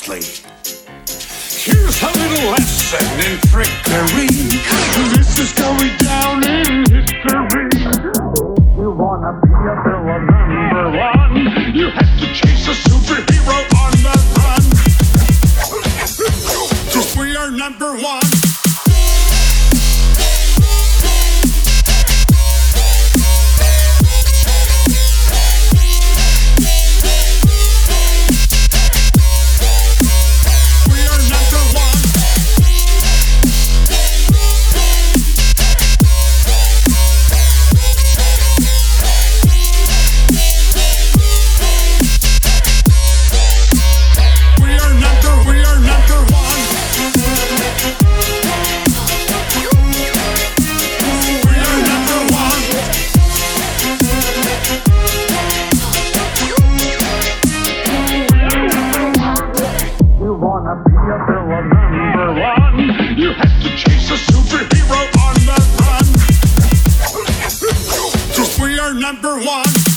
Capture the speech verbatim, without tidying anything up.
quietly. Here's a little lesson in trickery. This is going down in history. You wanna be a villain number one, you have to chase a superhero on the run. 'Cause we are number one. You have to chase a superhero on the run. 'Cause we are number one.